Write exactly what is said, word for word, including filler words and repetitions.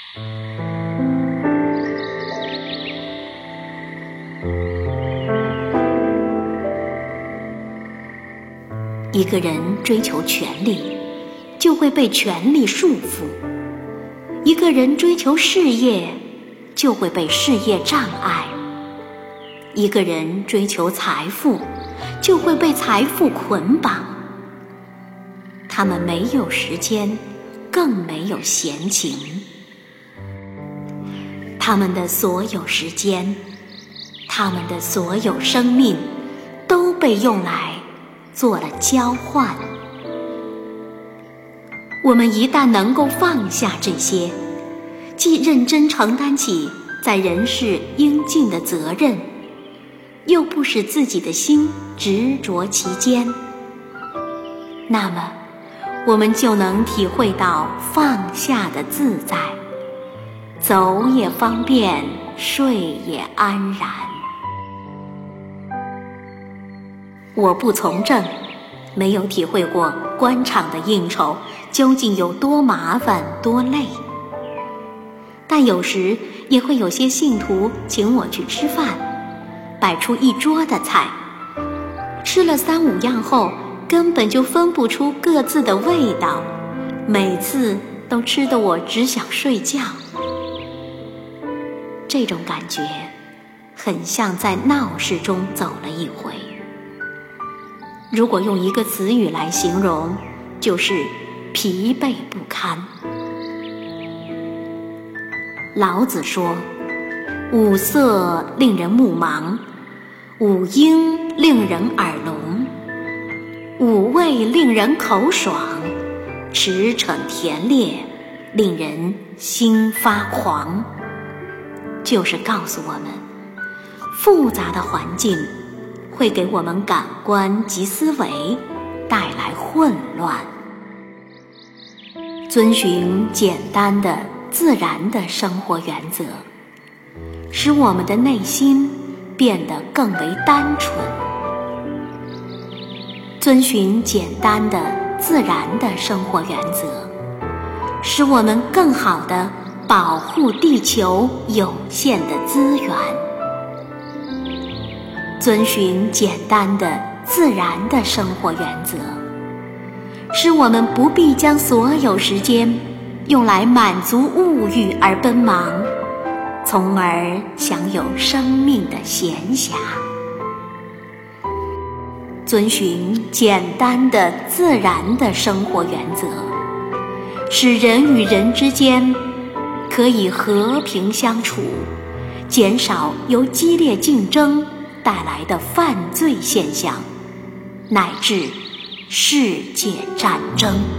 一个人追求权力，就会被权力束缚；一个人追求事业，就会被事业障碍；一个人追求财富，就会被财富捆绑。他们没有时间，更没有闲情。他们的所有时间，他们的所有生命，都被用来做了交换。我们一旦能够放下这些，既认真承担起在人世应尽的责任，又不使自己的心执着其间，那么我们就能体会到放下的自在，走也方便，睡也安然。我不从政，没有体会过官场的应酬究竟有多麻烦多累，但有时也会有些信徒请我去吃饭，摆出一桌的菜，吃了三五样后根本就分不出各自的味道，每次都吃得我只想睡觉。这种感觉很像在闹市中走了一回，如果用一个词语来形容，就是疲惫不堪。老子说，五色令人目盲，五音令人耳聋，五味令人口爽，驰骋田猎令人心发狂。就是告诉我们，复杂的环境会给我们感官及思维带来混乱。遵循简单的自然的生活原则，使我们的内心变得更为单纯。遵循简单的自然的生活原则，使我们更好地保护地球有限的资源。遵循简单的自然的生活原则，使我们不必将所有时间用来满足物欲而奔忙，从而享有生命的闲暇。遵循简单的自然的生活原则，使人与人之间可以和平相处，减少由激烈竞争带来的犯罪现象，乃至世界战争。